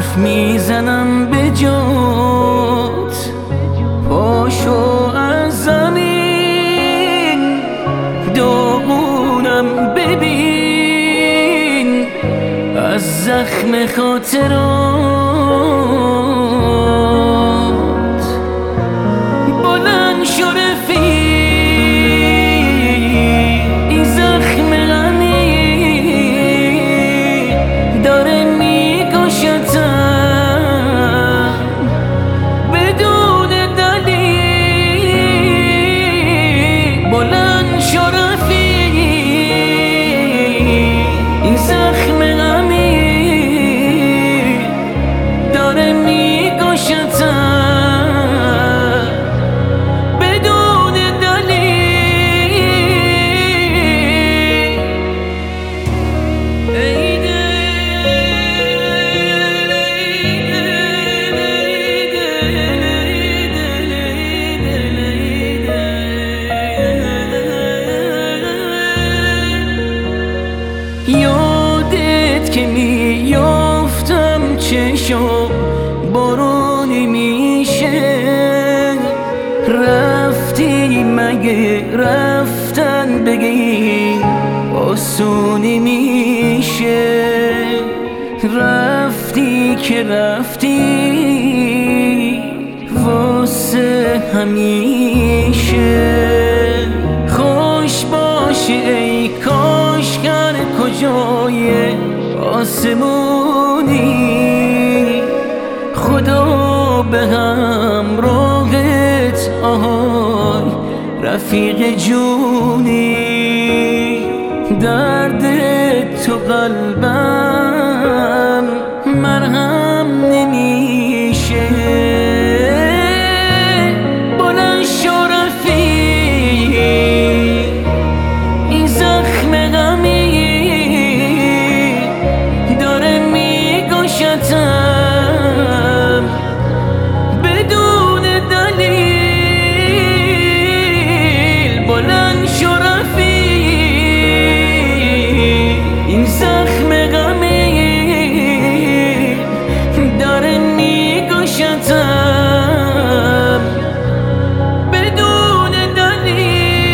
حرف میزنم به جات، پاشو از زمین، داغونم ببین از زخم خاطرات. بلند شو رفیق، این زخم غمی داره میکشتم بدون دلیل. بلند شو رفیق، این زخم غمی داره میکشتم بدون دلیل. ای یادت که میافتم چشم بارونی میشه، رفتی مگه رفتن بگی آسونی میشه؟ رفتی که رفتی واسه همیشه. خوش باشی ای کاشگر کجای آسمونی، خدا به همراهت آهای رفیق جونی. درد تو قلبم مرهم نمیشه. بلند شو رفیق، این زخم غمی داره میکشتم بدون دلیل. بلند شو رفیق، این زخم غمی داره میکشتم بدون دلیل.